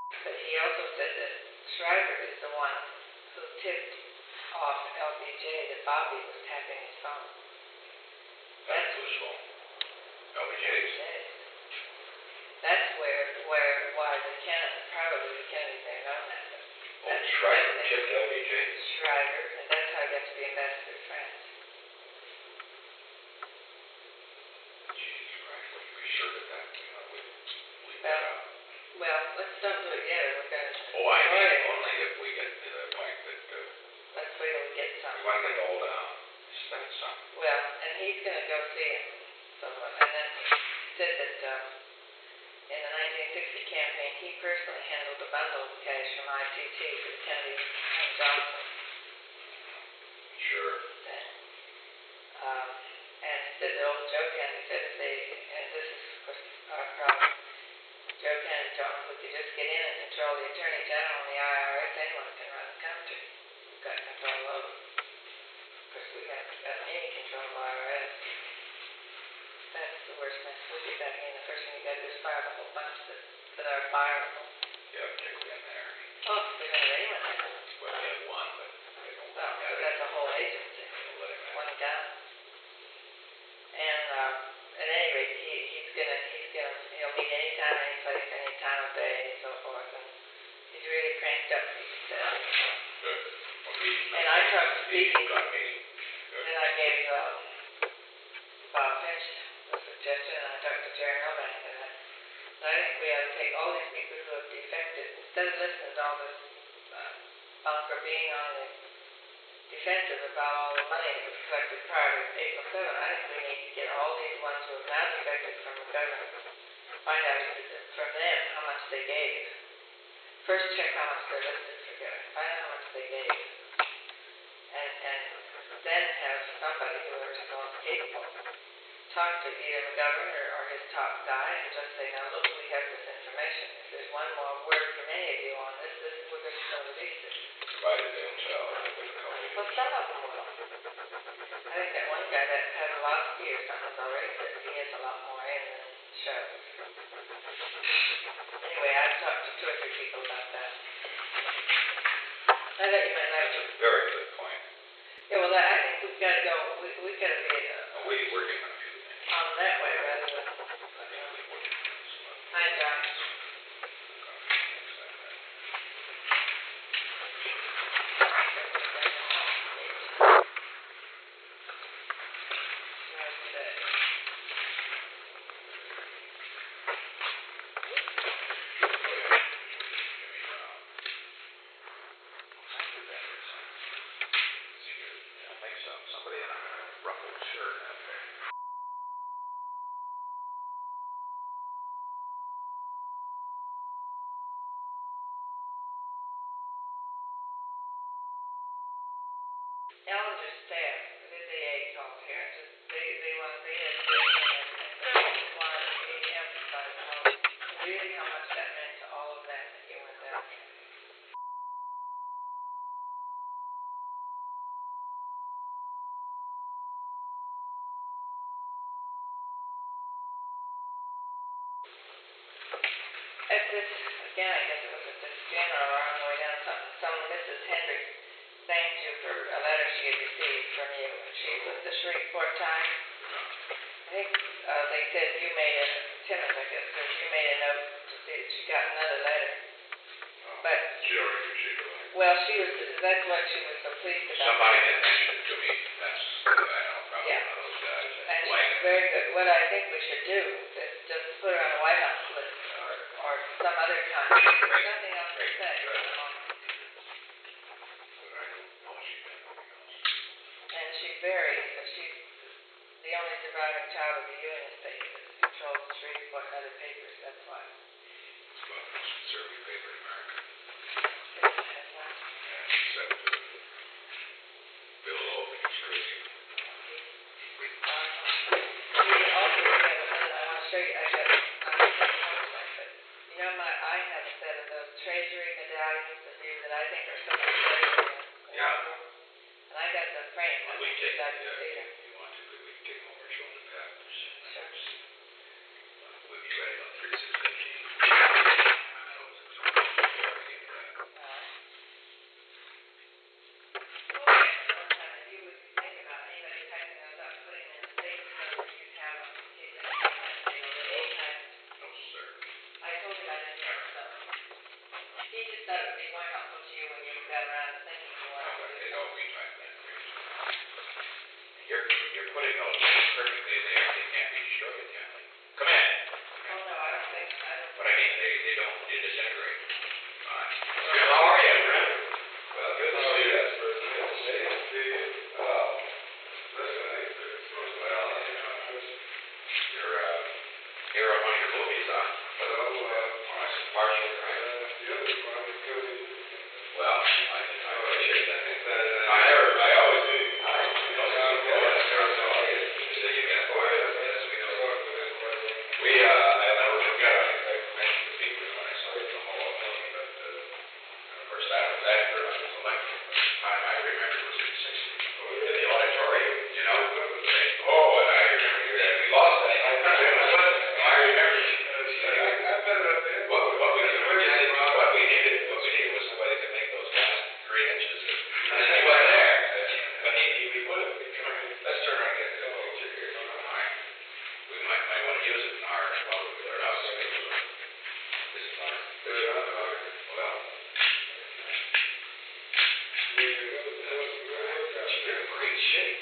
But he also said that Shriver is the one who tipped off LBJ that Bobby was tapping his phone. That's whose phone? LBJ's. That's why the Kennedy, probably the Kennedys didn't know that. Oh, Shriver tipped LBJ? Shriver, and that's how I got to be ambassador to France. Jesus Christ, are you sure that we leave that out? Well, let's don't do it yet, or we're going to... Oh, I mean, only if we get to the point that... let's wait till we get something. We want to get the whole down. That's something. Well, and he's going to go see him. So, and then he said that in the 1960 campaign, he personally handled a bundle of cash from ITT for the Kennedys and Johnson. Sure. And he said that old Joe Kennedy said if they, and this is of course our problem, Joe Kennedy told him if we could just get in and control the Attorney General and the IRS, anyone can run the country. We've got control over. Of course, we haven't got any control of IRS. That's the worst mess. We get back in. The first thing you got to do is fire the whole bunch that are fireable. Yeah, particularly in there. Oh, we don't have anyone there. Well, we have one, but they don't well, so that's a whole agency. We'll let him have one down. And at any rate, he'll meet anytime, any place, any time of day, and so forth. And he's really cranked up, he said. Good. And I talked to Stevie, and I gave Bob Finch the suggestion, and I talked to Jerry Milbank, and I think we ought to take all these people who have defected, instead of listening to all this bunker being on the defensive about all the money that was collected prior to April 7, I think we need to get all these ones who have now defected from the government, find out from them how much they gave. First check how much they're listed for giving, find out how much they gave. And then have somebody who is most capable talk to either the governor or his top guy and just say, now look, we have this information. If there's one more word from any of you on this, we're just going to release it. Provided they'll tell. Well, some of them will. I think that one guy that had a lot of or something already said he has a lot more in than shows. Anyway, I've talked to 2 or 3 people about that. I thought you might like to. That's a very good point. Yeah, well, I think we've got to go, we've got to be we're working on a few things. On that way rather than... Hi, John. Somebody in a ruffled shirt out there. Ellinger's staff, his AA called here, and just they want to emphasize really how much that meant to all of them that you went down there. At this, again, I guess it was at this funeral or on the way down, some Mrs. Hendricks thanked you for a letter she had received from you. She was the Shreveport Times. I think they said you made a, Timmons, I guess, said you made a note to see that she got another letter. But she already received a letter. Well, that's what she was so pleased about. Somebody had mentioned it to me. That's, I don't know, probably one of those guys. And she's very good. What I think we should do is just put her on the White House list or some other kind. There's nothing else to say. And she's the only surviving child of the Ewing estate that controls the Shreveport and other papers, that's why. It's about the most conservative paper in America. That's why. Except Bill Loeb, he's crazy. Also, I want to show you, I have a set of those treasury medallions of you that I think are so much better than and I got the frame one. We take, if you want to, we can take them over and show them to Pat. Sure. We'll be ready about 3, 6, 15. you disintegrate. Fine. How are you, Brent? Well, good to see you. Good to see you. Well, you're here on one of your movies, huh? Oh, that's partial, right? Well, I appreciate that. I always do. So you get yes, we know. I never forget, I mentioned to people when I saw you in the hall, but of course that was after I was elected. But the time I remember was in '60. In the auditorium, you know. Oh, and I remember that we lost that. I remember. What we needed was somebody to make those last 3 inches. And he wasn't there. But he would have. Let's turn around and get the picture here, if you don't mind. We might want to use it in our, well, we put it out. This is our, well. You're in great shape.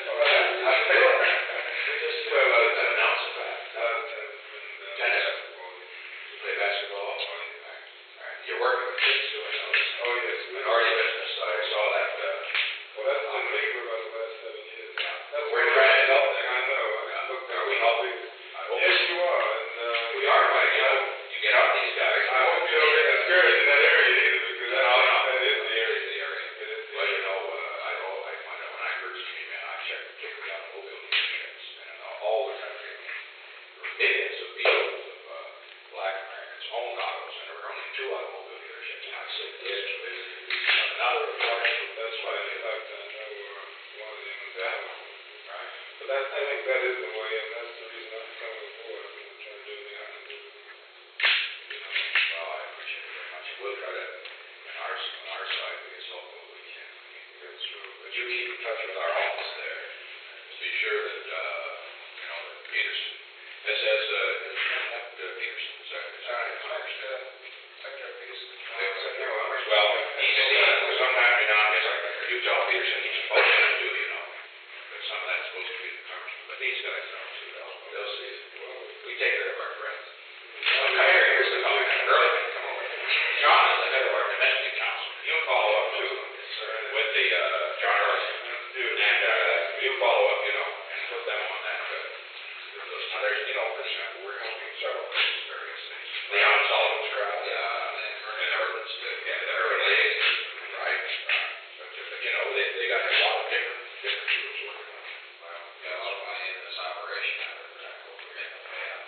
Let's announce it back. Tennis. You play basketball. You're working with kids too, I noticed. Oh, yes. Minority business, I saw that. Well, that's been me for about the last 7 years. That's we're trying to help them. I know. Are we helping? Yes, you are. And, we are, but you get out these guys. I hope you don't get discouraged in that area either, because that is the area. Well, I find out when I first came in, I checked particularly on automobile dealerships, and all the country, there were millions of vehicles of black Americans owned autos, and there were only 2 automobile dealerships. And I said, this is another large. That's right. In fact, I know one of them. Yeah. Right. But I think that is the way, and that's the reason I'm coming aboard. I'm trying to do everything I can do. Well, I appreciate it very much. We'll try to, on our side, be as helpful as we can. That's true. But you keep in touch with our office there. Be sure that, that Peterson, it says, Peterson, is that right? Secretary Peterson. Well, sometimes, you tell Peterson he's supposed to do, but some of that's supposed to be the congressman. But these guys know too, they'll see it. We take care of our friends. Well, come here, here's the fellow, Burlington, come over. John is the head of our domestic council. He'll follow up too, with the, John Early. And you follow up, and put them on that, those others, for example, we're helping several various things. Leon Sullivan's crowd, and Erlin's, the early 80s, right? But, they got a lot of different groups working on it. Well, got a lot of money in this operation, we're getting the payout.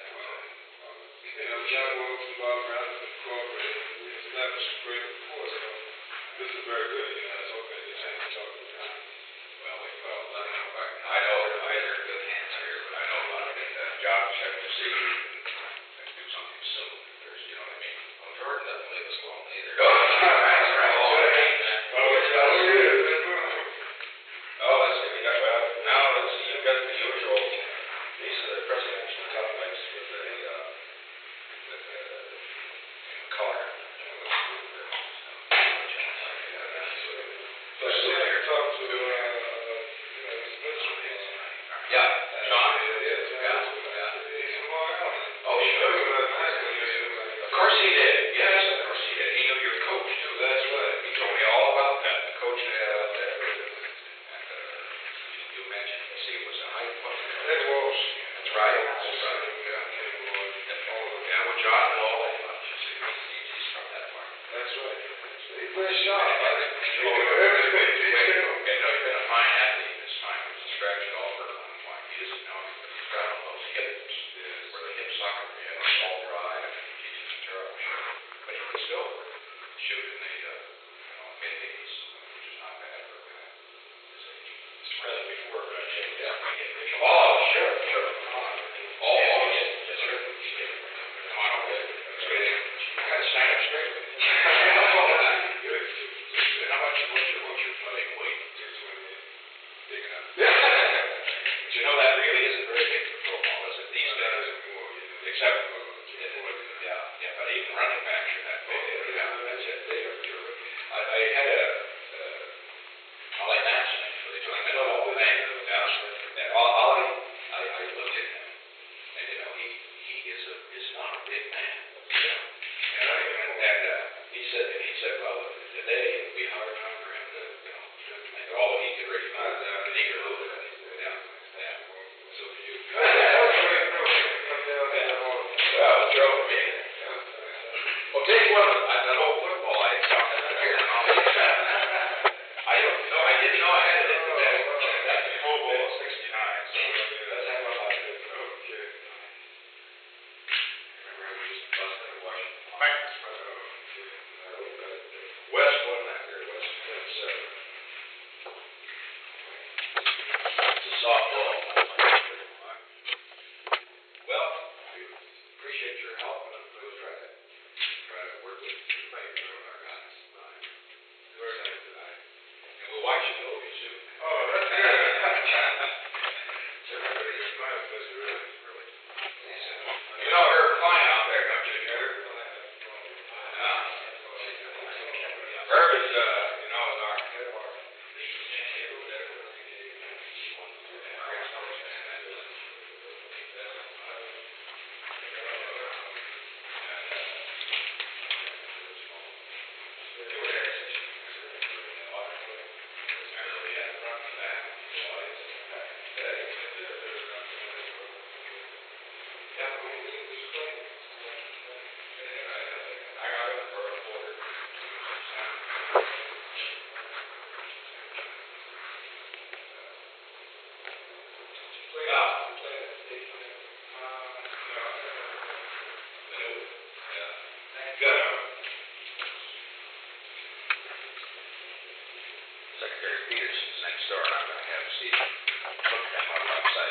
John Wilkes and Bob Brown Incorporated, we established a great rapport, so this is very good, it's okay to change the talk with John. Well, I know they're in good hands here, but I know a lot of John check to see and do something soon. There's, you know what I mean? Well, Jordan doesn't leave us alone either. That's right. Let's see, you've got the usual, these are the presidential topics with the color. So I see you talk to, Ms. Mitchell. Yeah, John. Yes, Yeah. He's from Long Island. Oh, sure. Of course he did. Yes, of course he did. He knew your coach, too. That's right. He told me all about that. The coach they had out there. And you mentioned, it was a high point. Ed Walsh. That's right. Yeah, well, John knew all that about you. He's from that part. That's right. He plays sharp. He can do everything. He's been a fine athlete in his time. He was a scratch golfer at one point. He doesn't know it, but he's got all those hips. Where the hip soccer, he had a ball drive, and he teaches a terrible shot. But he can still shoot in the, mid-80s, which is not bad for a guy his age. That's before Jim Duffy. Oh, sure. Oh, yes, sir. Come on over here. You gotta stand up straight with me. How much, what's your playing weight? 628. Big enough. But you know that really isn't very big for football, is it? These days. Except, but even running backs are that big. Yeah, that's it. I had Ollie Matson, actually, took him in the Hall of Fame. And Ollie, I looked at him, and he is not a big man. help, and we'll try to work with our guys. Very nice. And we'll watch you go too. Oh, that's good. So everybody It's nice, that's really. You know her client out there, don't you? Herb is, is our head mark. Secretary Peterson's next door, and I'm gonna have Steve look them up outside.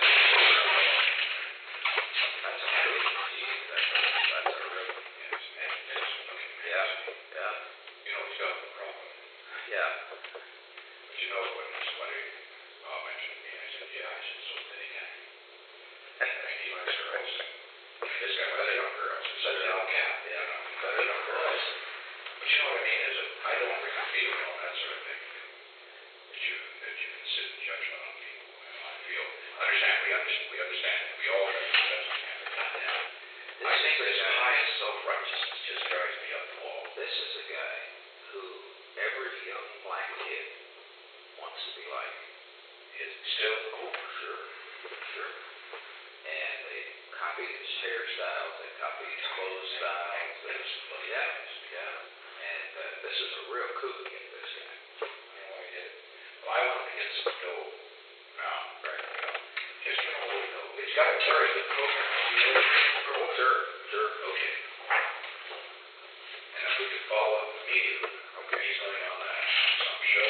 That's a really, that's a really, yeah, yeah. You know, he's got a problem. Yeah. But you know, when somebody mentioned me, I said, yeah, I said, so did he. And he likes girls. This guy likes young girls. He said, yeah, better young girls. But you know what I mean, is I don't really feel all that sort of thing. That you can sit in judgment on people. I feel, we understand, we all understand. I think this high self-righteousness just drives me up the wall. This is a guy who every young black kid wants to be like. Is still? Oh, sure. And they copied his hairstyles, they copied his clothes styles. Yeah. And this is a real coup to get this guy. I did. Well, I wanted to get some dough. Now, right now. Just, it's got to carry the program. Oh, sure. Okay. And if we could follow up immediately, okay, he's going on some show,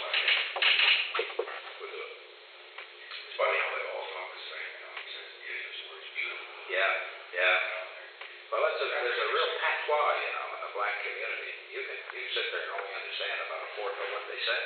with a, it's funny how they all talk the same, he says, his word's beautiful. Yeah. Well, there's a real patois, in the black community. You sit there and only understand about a fourth of what they say.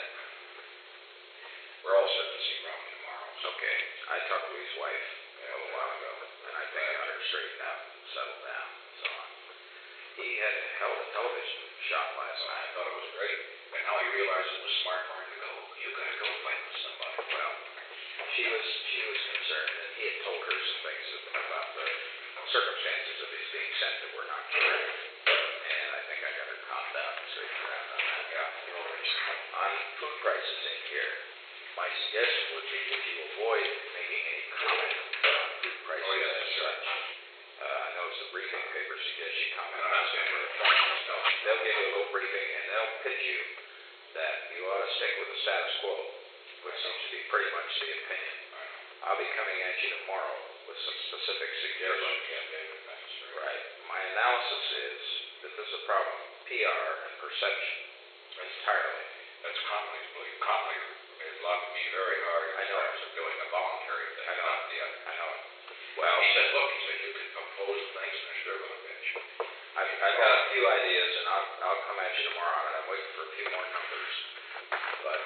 We're all set to see Rome tomorrow. Okay. I talked to his wife a little while ago, and I think I got her straightened out and settled down and so on. He had held a television shop last night. I thought it was great. And now he realized it was smart for him to go. You gotta go fight with somebody. Well, she was concerned that he had told her some things about the circumstances of his being sent that were not correct. And I think I got her calmed down and straightened around on that. Yeah. On food prices in here, my suggestion would be that you avoid making any comment on food prices as such. I noticed the briefing paper suggests you comment on it. They'll give you a little briefing and they'll pitch you that you ought to stick with the status quo, which seems to be pretty much the opinion. I'll be coming at you tomorrow with some specific suggestions. Right. My analysis is that this is a problem of PR and perception entirely. That's commonly is looking me very hard in terms of doing a voluntary thing. I know it. Well, he said, you can oppose things and they're going to bitch. I've got a few ideas and I'll come at you tomorrow on it. I'm waiting for a few more numbers. But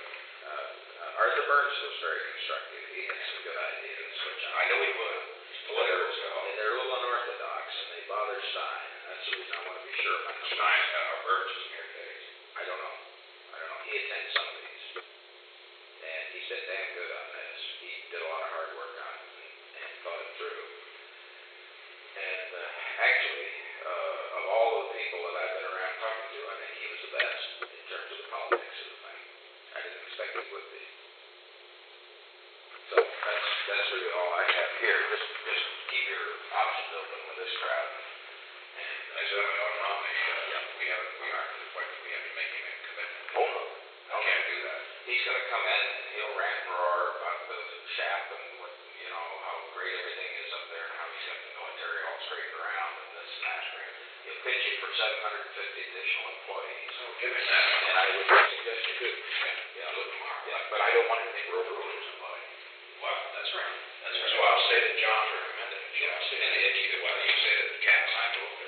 Arthur Burns was very constructive. He had some good ideas, which I know he would. He's political as hell. And they're a little unorthodox and they bother Stein. And that's the reason I want to be sure about them. Stein, Burns is near days. I don't know. He attends some of these. And he's been damn good on this. He did a lot of hard work on it and thought it through. And actually, of all the people that I've been around talking to, I think he was the best in terms of the politics of the thing. I didn't expect he would be. So that's really all I have here. Just keep your options open with this crowd. And I said, we aren't to the point that we have to make him a commitment. Oh, no. I can't do that. He's going to come in and he'll rant and roar about the shaft and what, how great everything is up there and how he's got the military all straightened around and this and that. He'll pitch you for 750 additional employees. Oh, give me that. And I would suggest you do. Yeah, look tomorrow. Yeah, but I don't want anything we're overruling somebody. Well, that's right. So I'll say that John's recommended it. you know, and it's either, well, you say that the cap line will